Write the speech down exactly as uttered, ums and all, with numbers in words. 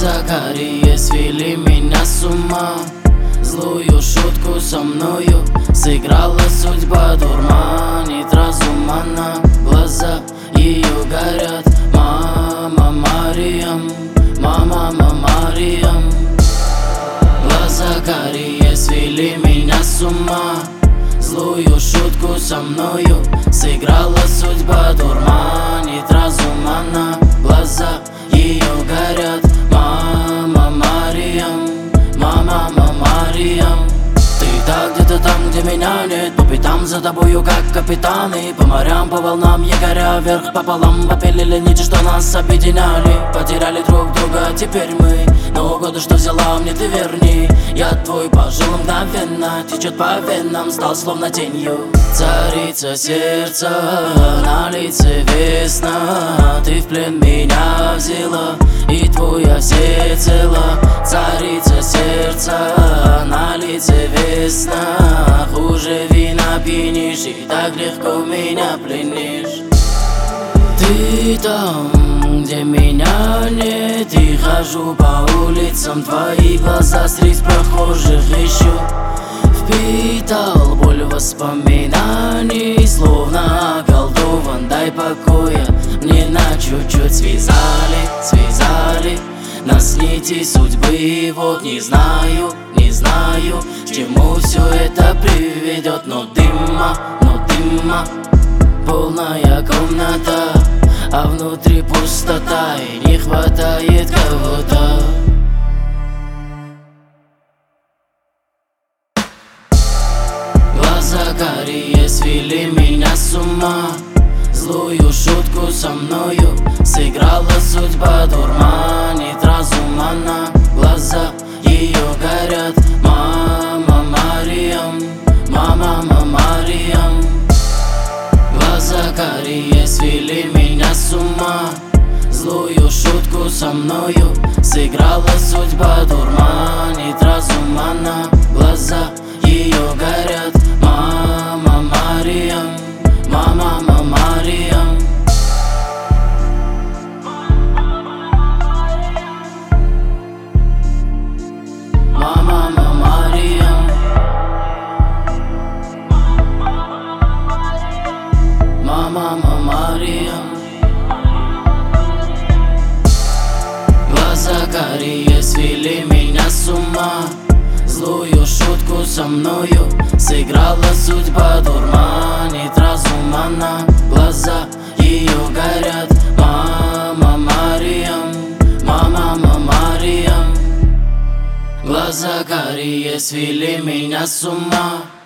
Глаза карие свели меня с ума. Злую шутку со мною сыграла судьба, дурманит разум она. Глаза ее горят, мама Мариям, мама Мариям. Глаза карие свели меня с ума. Злую шутку со мною сыграла судьба, дурманит разум она. Глаза ее горят, мама Мариям, мама Мариям. Ты так где-то там, где меня нет, по пятам за тобою, как капитаны. По морям, по волнам, якоря вверх пополам. Попилили нити, что нас объединяли. Потеряли друг друга, теперь мы. Но годы, что взяла мне, ты верни. Я твой пожил мгновенно, течет по венам, стал словно тенью. Царица сердца, на лице весна. Ты в плен меня взяла, и твоя всецела. Царица сердца, на лице весна. Хуже вина пьянишь, и так легко меня пленишь. Ты там, где меня нет, и хожу по улицам. Твои глаза среди прохожих ищу. Впитал боль воспоминаний, словно околдован. Дай покоя, мне на чуть-чуть связали, связали нас нити судьбы. И вот не знаю, не знаю, к чему все это приведет. Но дыма, но дыма, полная комната, а внутри пустота, и не хватает кого-то. Глаза карие свели меня с ума. Злую шутку со мною сыграла судьба, дурманит разум она. Глаза ее горят, мама Мариям, мама Мариям. Глаза карие свели меня с ума. Злую шутку со мною сыграла судьба, дурманит разум она. Глаза ее горят, мама Мариям, мама Мариям. Мама Мариям, мама Мариям. Глаза карие свели меня с ума. Злую шутку со мною сыграла судьба, дурманит разум она. Глаза ее горят, мама Мариям, мама Мариям. Глаза карие свели меня с ума.